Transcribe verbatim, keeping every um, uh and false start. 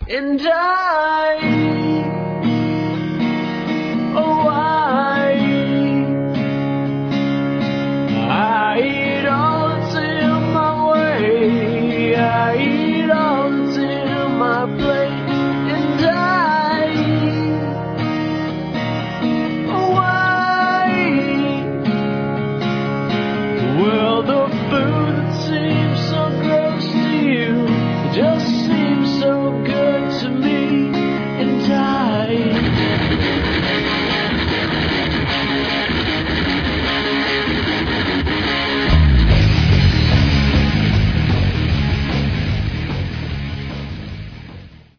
And I, oh I, I eat all that's in my way, I eat all that's in my plate. And I, oh I, well the food that seems so gross to you just seems so good to me.